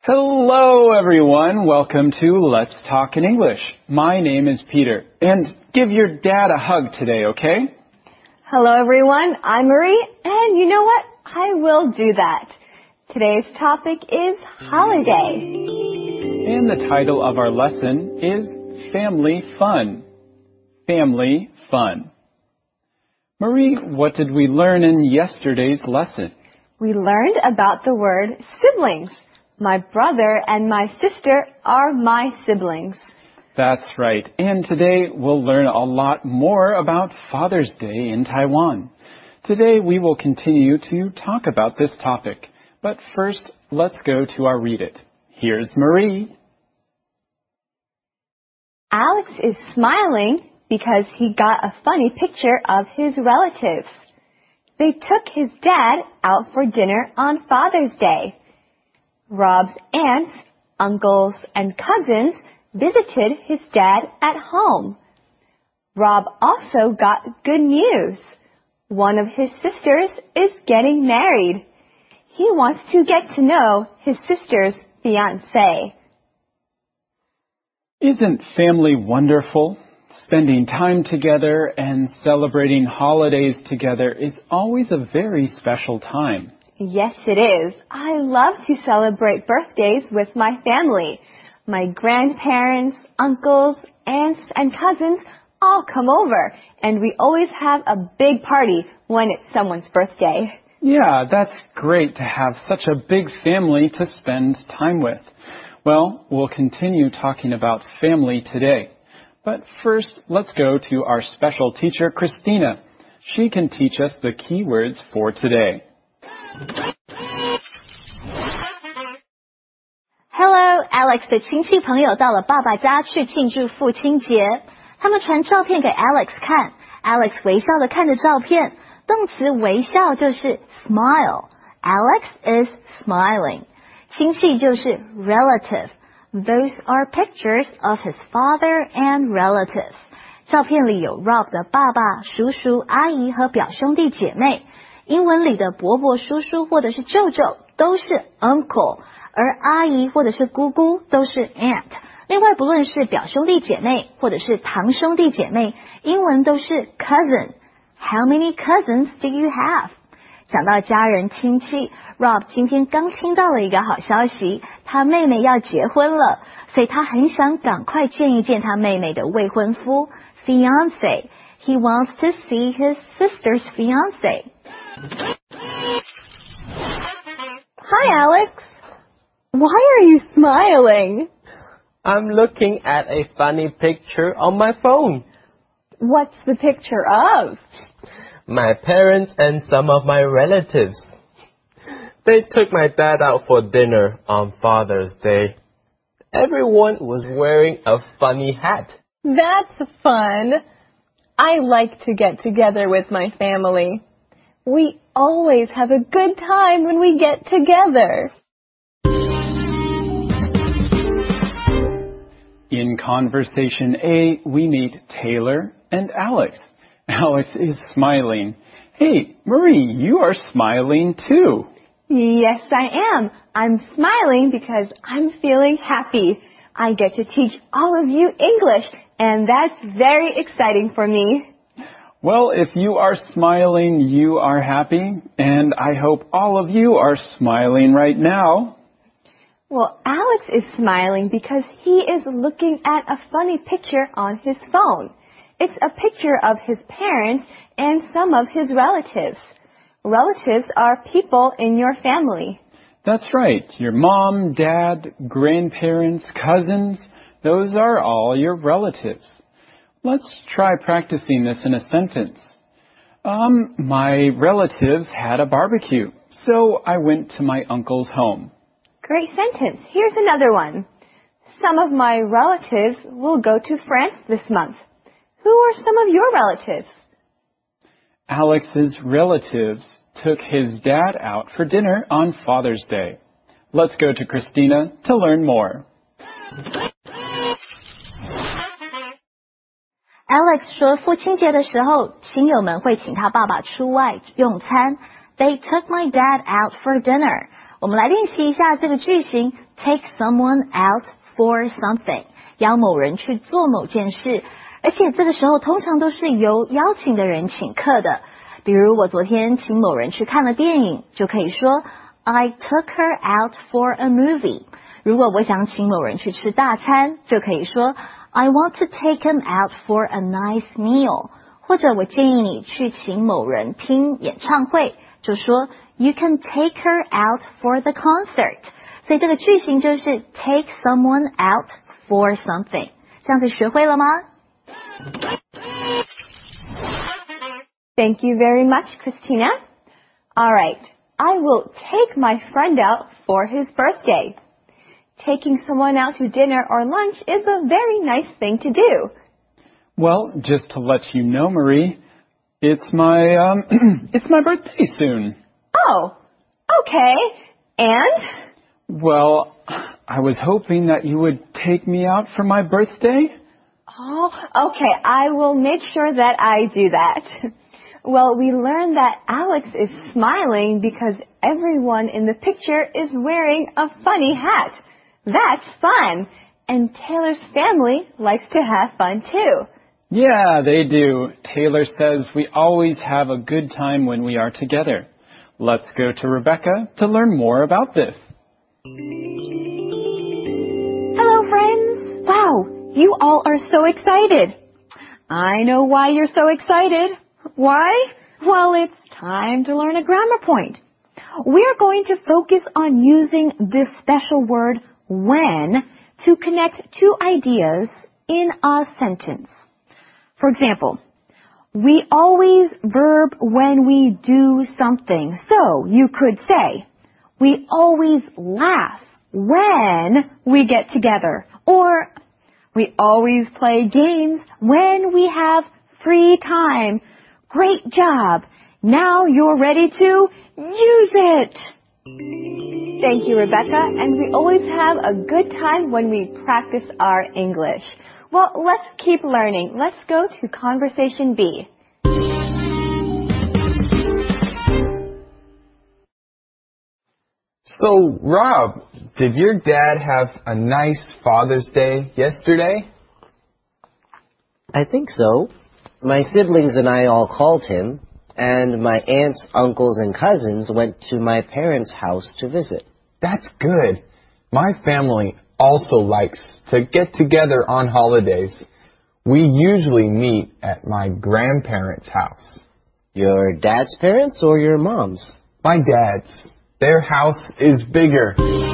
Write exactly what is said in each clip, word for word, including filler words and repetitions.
Hello, everyone. Welcome to Let's Talk in English. My name is Peter. And give your dad a hug today, okay? Hello, everyone. I'm Marie. And you know what? I will do that. Today's topic is holiday. And the title of our lesson is Family Fun. Family Fun. Marie, what did we learn in yesterday's lesson? We learned about the word siblings. My brother and my sister are my siblings. That's right. And today we'll learn a lot more about Father's Day in Taiwan. Today we will continue to talk about this topic. But first, let's go to our Read It. Here's Marie. Alex is smiling because he got a funny picture of his relatives. They took his dad out for dinner on Father's Day. Rob's aunts, uncles, and cousins visited his dad at home. Rob also got good news. One of his sisters is getting married. He wants to get to know his sister's fiancé. Isn't family wonderful? Spending time together and celebrating holidays together is always a very special time. Yes, it is. I love to celebrate birthdays with my family. My grandparents, uncles, aunts, and cousins all come over, and we always have a big party when it's someone's birthday. Yeah, that's great to have such a big family to spend time with. Well, we'll continue talking about family today. But first, let's go to our special teacher, Christina. She can teach us the key words for today. Hello, Alex 的亲戚朋友到了爸爸家去庆祝父亲节。他们传照片给 Alex 看 ，Alex 微笑的看着照片，动词微笑就是 smile。Alex is smiling。亲戚就是 relative。Those are pictures of his father and relatives。照片里有 Rob 的爸爸、叔叔、阿姨和表兄弟姐妹。英文里的伯伯、叔叔或者是舅舅都是 uncle， 而阿姨或者是姑姑都是 aunt。另外，不论是表兄弟姐妹或者是堂兄弟姐妹，英文都是 cousin。How many cousins do you have？ 讲到家人亲戚 ，Rob 今天刚听到了一个好消息，他妹妹要结婚了，所以他很想赶快见一见他妹妹的未婚夫 fiancé。He wants to see his sister's fiancé. Hi, Alex. Why are you smiling? I'm looking at a funny picture on my phone. What's the picture of? My parents and some of my relatives. They took my dad out for dinner on Father's Day. Everyone was wearing a funny hat. That's fun. I like to get together with my family. We always have a good time when we get together. In Conversation A, we meet Taylor and Alex. Alex is smiling. Hey, Marie, you are smiling too. Yes, I am. I'm smiling because I'm feeling happy. I get to teach all of you English, and that's very exciting for me. Well, if you are smiling, you are happy, and I hope all of you are smiling right now. Well, Alex is smiling because he is looking at a funny picture on his phone. It's a picture of his parents and some of his relatives. Relatives are people in your family. That's right. Your mom, dad, grandparents, cousins, those are all your relatives. Let's try practicing this in a sentence. Um, my relatives had a barbecue, so I went to my uncle's home. Great sentence. Here's another one. Some of my relatives will go to France this month. Who are some of your relatives? Alex's relatives took his dad out for dinner on Father's Day. Let's go to Christina to learn more. Alex 说父亲节的时候，亲友们会请他爸爸出外用餐。They took my dad out for dinner. 我们来练习一下这个句型 take someone out for something， 邀某人去做某件事，而且这个时候通常都是由邀请的人请客的。比如我昨天请某人去看了电影，就可以说 I took her out for a movie。 如果我想请某人去吃大餐，就可以说 I want to take him out for a nice meal。 或者我建议你去请某人听演唱会，就说 You can take her out for the concert。 所以这个句型就是 take someone out for something。 这样子学会了吗？ Thank you very much, Christina. All right, I will take my friend out for his birthday. Taking someone out to dinner or lunch is a very nice thing to do. Well, just to let you know, Marie, it's my, um, it's my birthday soon. Oh, okay. And? Well, I was hoping that you would take me out for my birthday. Oh, okay. I will make sure that I do that. Well, we learned that Alex is smiling because everyone in the picture is wearing a funny hat. That's fun. And Taylor's family likes to have fun too. Yeah, they do. Taylor says we always have a good time when we are together. Let's go to Rebecca to learn more about this. Hello, friends. Wow, you all are so excited. I know why you're so excited. Why? Well, it's time to learn a grammar point. We're going to focus on using this special word when to connect two ideas in a sentence. For example, we always verb when we do something. So you could say, we always laugh when we get together. Or we always play games when we have free time. Great job. Now you're ready to use it. Thank you, Rebecca. And we always have a good time when we practice our English. Well, let's keep learning. Let's go to Conversation B. So, Rob, did your dad have a nice Father's Day yesterday? I think so. My siblings and I all called him, and my aunts, uncles, and cousins went to my parents' house to visit. That's good. My family also likes to get together on holidays. We usually meet at my grandparents' house. Your dad's parents or your mom's? My dad's. Their house is bigger.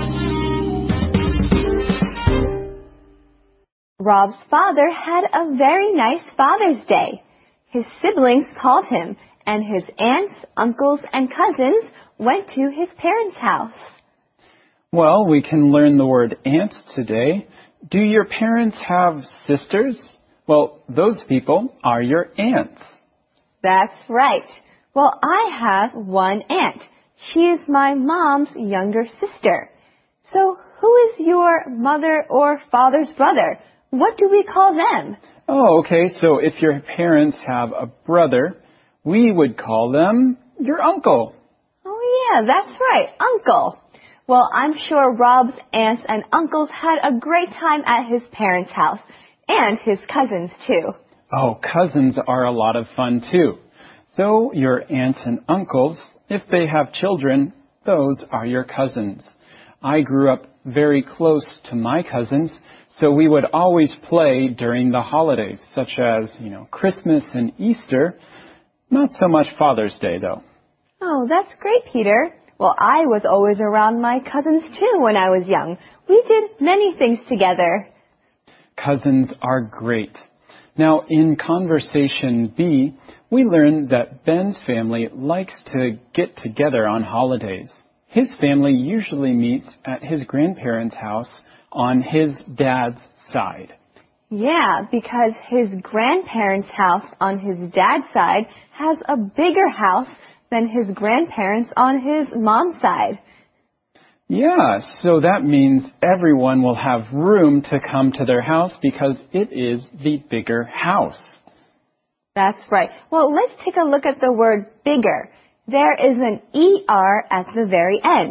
Rob's father had a very nice Father's Day. His siblings called him, and his aunts, uncles, and cousins went to his parents' house. Well, we can learn the word aunt today. Do your parents have sisters? Well, those people are your aunts. That's right. Well, I have one aunt. She is my mom's younger sister. So who is your mother or father's brother? What do we call them? Oh, okay. So if your parents have a brother, we would call them your uncle. Oh, yeah, that's right. Uncle. Well, I'm sure Rob's aunts and uncles had a great time at his parents' house. And his cousins, too. Oh, cousins are a lot of fun, too. So your aunts and uncles, if they have children, those are your cousins. I grew up very close to my cousins, so we would always play during the holidays, such as, you know, Christmas and Easter. Not so much Father's Day, though. Oh, that's great, Peter. Well, I was always around my cousins, too, when I was young. We did many things together. Cousins are great. Now, in Conversation B, we learned that Ben's family likes to get together on holidays. His family usually meets at his grandparents' house on his dad's side. Yeah, because his grandparents' house on his dad's side has a bigger house than his grandparents on his mom's side. Yeah, so that means everyone will have room to come to their house because it is the bigger house. That's right. Well, let's take a look at the word bigger. There is an E R at the very end,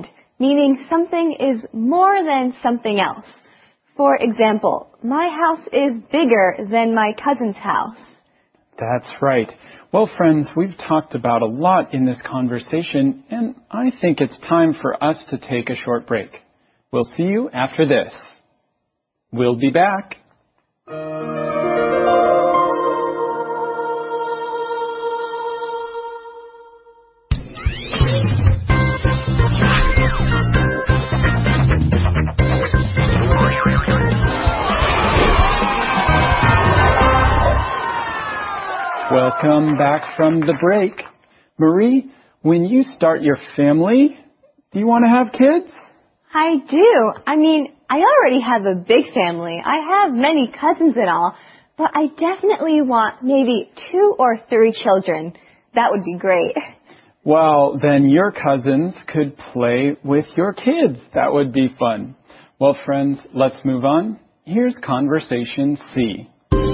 meaning something is more than something else. For example, my house is bigger than my cousin's house. That's right. Well, friends, we've talked about a lot in this conversation, and I think it's time for us to take a short break. We'll see you after this. We'll be back. Welcome back from the break. Marie, when you start your family, do you want to have kids? I do. I mean, I already have a big family. I have many cousins and all, but I definitely want maybe two or three children. That would be great. Well, then your cousins could play with your kids. That would be fun. Well, friends, let's move on. Here's Conversation C.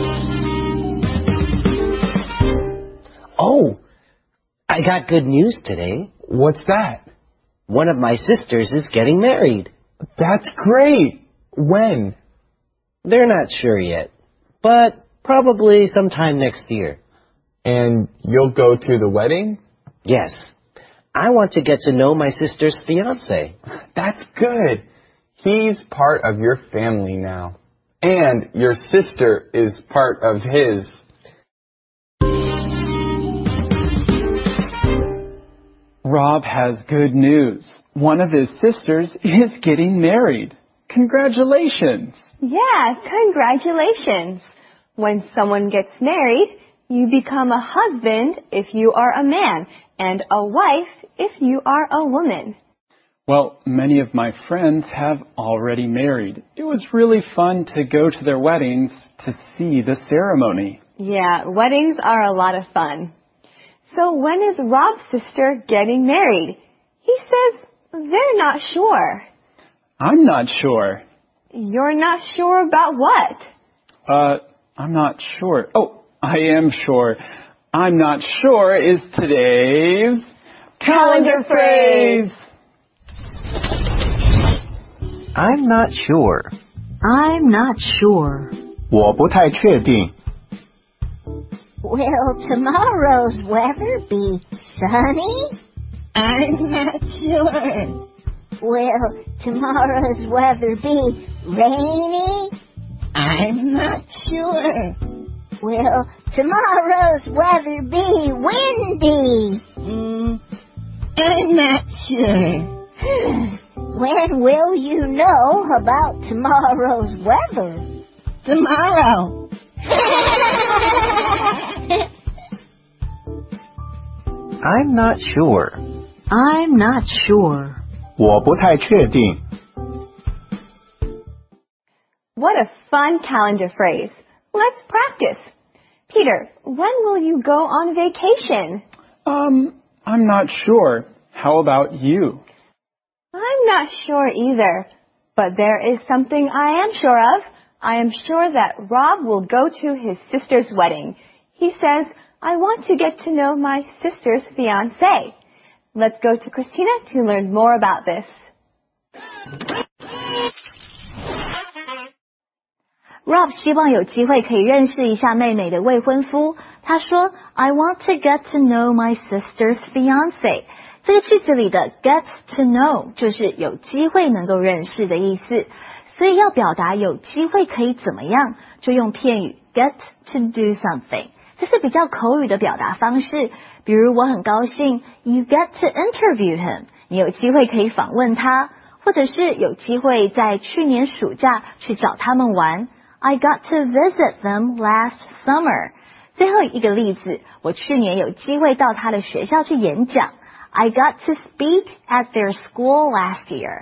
Oh, I got good news today. What's that? One of my sisters is getting married. That's great. When? They're not sure yet, but probably sometime next year. And you'll go to the wedding? Yes. I want to get to know my sister's fiancé. That's good. He's part of your family now. And your sister is part of his. Rob has good news. One of his sisters is getting married. Congratulations. Yeah, congratulations. When someone gets married, you become a husband if you are a man, and a wife if you are a woman. Well, many of my friends have already married. It was really fun to go to their weddings to see the ceremony. Yeah, weddings are a lot of fun. So when is Rob's sister getting married? He says they're not sure. I'm not sure. You're not sure about what? Uh, I'm not sure. Oh, I am sure. I'm not sure is today's calendar phrase. I'm not sure. I'm not sure. 我不太确定。 Will tomorrow's weather be sunny? I'm not sure. Will tomorrow's weather be rainy? I'm not sure. Will tomorrow's weather be windy? Mm, I'm not sure. When will you know about tomorrow's weather? Tomorrow. I'm not sure. I'm not sure. 我不太确定。 What a fun calendar phrase. Let's practice. Peter, when will you go on vacation? Um, I'm not sure. How about you? I'm not sure either, but there is something I am sure of. I am sure that Rob will go to his sister's wedding. He says, I want to get to know my sister's fiancé. Let's go to Christina to learn more about this. Rob 希望有机会可以认识一下妹妹的未婚夫。他说 I want to get to know my sister's fiancé. 这个句子里的 get to know 就是有机会能够认识的意思。所以要表达有机会可以怎么样，就用片语 get to do something。这是比较口语的表达方式。比如我很高兴 you get to interview him， 你有机会可以访问他，或者是有机会在去年暑假去找他们玩。I got to visit them last summer. 最后一个例子，我去年有机会到他的学校去演讲。I got to speak at their school last year.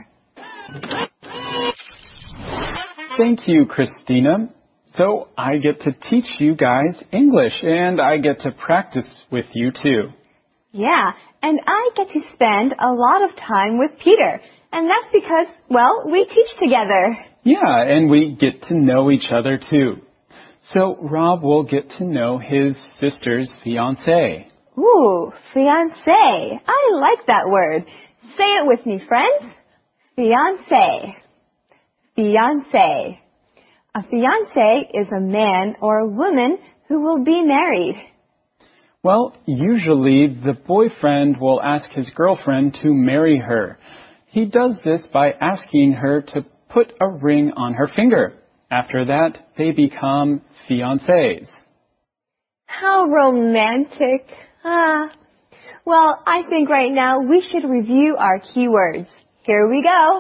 Thank you, Christina. So I get to teach you guys English, and I get to practice with you too. Yeah, and I get to spend a lot of time with Peter. And that's because, well, we teach together. Yeah, and we get to know each other too. So Rob will get to know his sister's fiancé. Ooh, fiancé. I like that word. Say it with me, friends. Fiancé. Fiancé. A fiancé is a man or a woman who will be married. Well, usually the boyfriend will ask his girlfriend to marry her. He does this by asking her to put a ring on her finger. After that, they become fiancés. How romantic. Ah. Well, I think right now we should review our keywords. Here we go.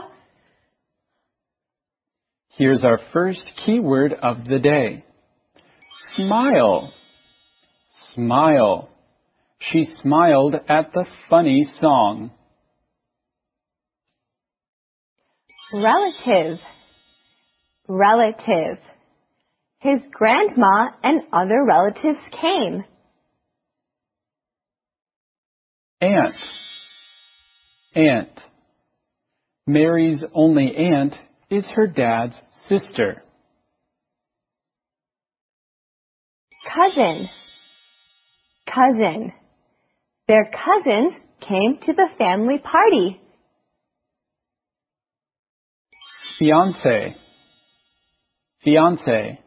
Here's our first keyword of the day. Smile. Smile. She smiled at the funny song. Relative. Relative. His grandma and other relatives came. Aunt. Aunt. Mary's only aunt is her dad's sister. Cousin. Cousin. Their cousins came to the family party. Fiancé. Fiancé.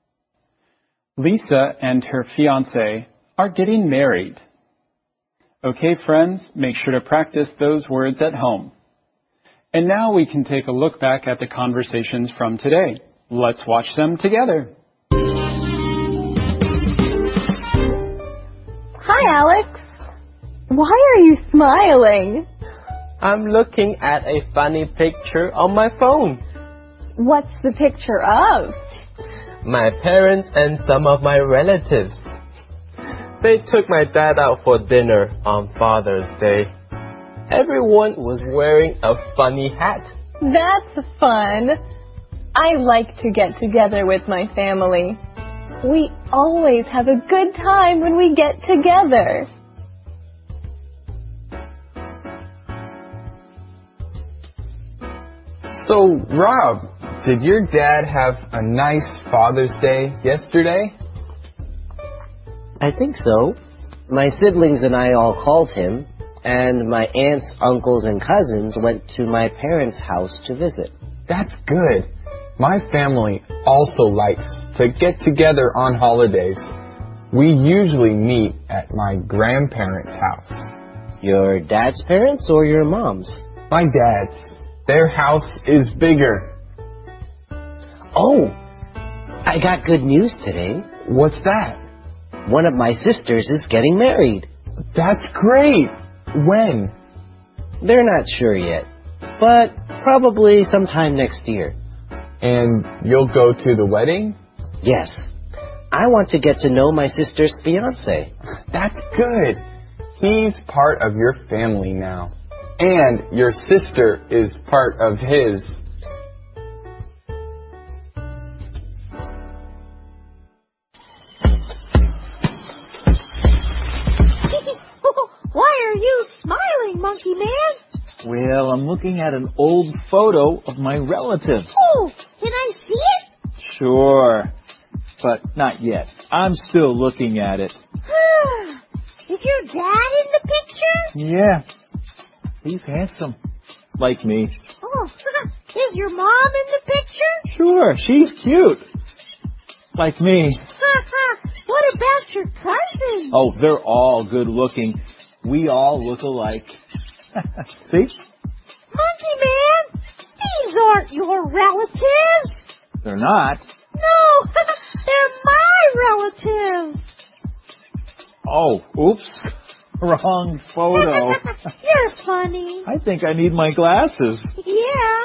Lisa and her fiancé are getting married. Okay, friends, make sure to practice those words at home. And now we can take a look back at the conversations from today. Let's watch them together. Hi, Alex. Why are you smiling? I'm looking at a funny picture on my phone. What's the picture of? My parents and some of my relatives. They took my dad out for dinner on Father's Day. Everyone was wearing a funny hat. That's fun. I like to get together with my family. We always have a good time when we get together. So, Rob, did your dad have a nice Father's Day yesterday? I think so. My siblings and I all called him, and my aunts, uncles, and cousins went to my parents' house to visit. That's good. My family also likes to get together on holidays. We usually meet at my grandparents' house. Your dad's parents or your mom's? My dad's. Their house is bigger. Oh, I got good news today. What's that? One of my sisters is getting married. That's great. When? They're not sure yet, but probably sometime next year. And you'll go to the wedding? Yes. I want to get to know my sister's fiancé. That's good. He's part of your family now. And your sister is part of his. Why are you smiling, Monkey Man? Well, I'm looking at an old photo of my relatives. Oh, can I see it? Sure, but not yet. I'm still looking at it. Is your dad in the picture? Yeah, he's handsome, like me. Oh, is your mom in the picture? Sure, she's cute, like me. What about your cousins? Oh, they're all good looking. We all look alike. See? Monkey Man, these aren't your relatives. They're not. No, they're my relatives. Oh, oops. Wrong photo. You're funny. I think I need my glasses. Yeah.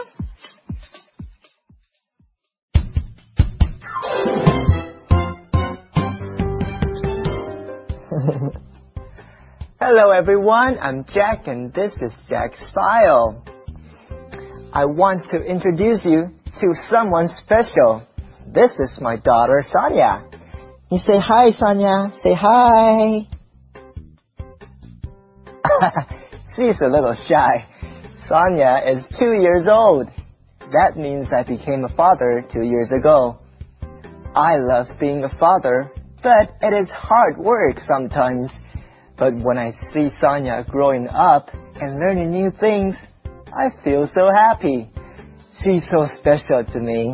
Hello everyone, I'm Jack and this is Jack's File. I want to introduce you to someone special. This is my daughter Sonia. You say hi, Sonia. Say hi. She's a little shy. Sonia is two years old. That means I became a father two years ago. I love being a father, but it is hard work sometimes. But when I see Sonia growing up and learning new things, I feel so happy. She's so special to me.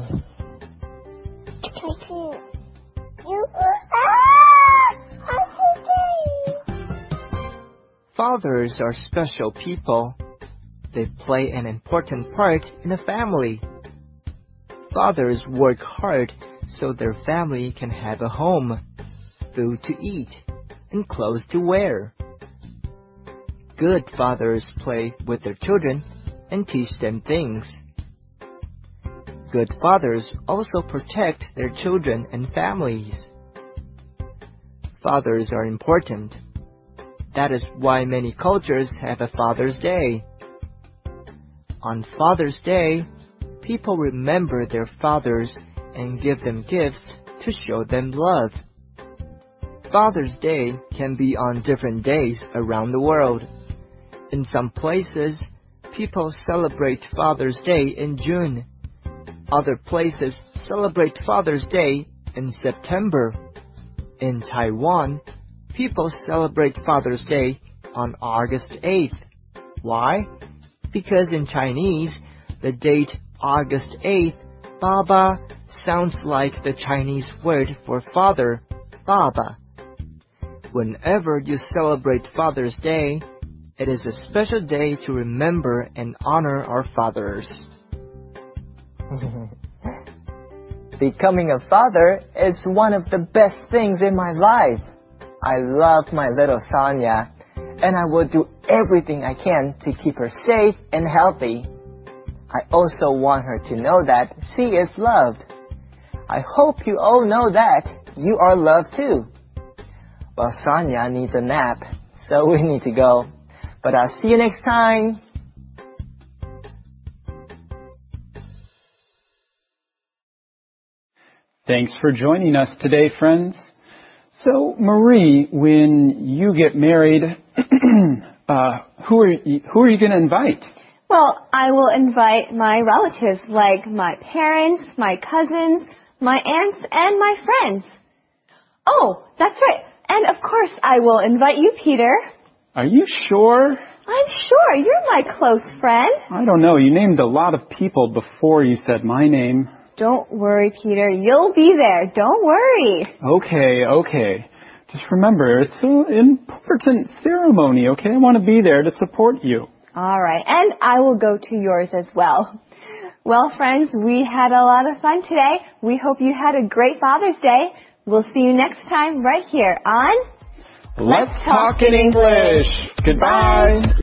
Fathers are special people. They play an important part in a family. Fathers work hard so their family can have a home, food to eat, and clothes to wear. Good fathers play with their children and teach them things. Good fathers also protect their children and families. Fathers are important. That is why many cultures have a Father's Day. On Father's Day, people remember their fathers and give them gifts to show them love. Father's Day can be on different days around the world. In some places, people celebrate Father's Day in June. Other places celebrate Father's Day in September. In Taiwan, people celebrate Father's Day on August eighth. Why? Because in Chinese, the date August eighth, Baba, sounds like the Chinese word for father, Baba. Whenever you celebrate Father's Day, it is a special day to remember and honor our fathers. Becoming a father is one of the best things in my life. I love my little Sonia, and I will do everything I can to keep her safe and healthy. I also want her to know that she is loved. I hope you all know that you are loved too. Well, Sonia needs a nap, so we need to go. But I'll see you next time. Thanks for joining us today, friends. So, Marie, when you get married, uh, who are you, who are you going to invite? Well, I will invite my relatives like my parents, my cousins, my aunts, and my friends. Oh, that's right. And of course, I will invite you, Peter. Are you sure? I'm sure. You're my close friend. I don't know. You named a lot of people before you said my name. Don't worry, Peter. You'll be there. Don't worry. Okay, okay. Just remember, it's an important ceremony, okay? I want to be there to support you. All right. And I will go to yours as well. Well, friends, we had a lot of fun today. We hope you had a great Father's Day. We'll see you next time right here on Let's Talk in English. Goodbye.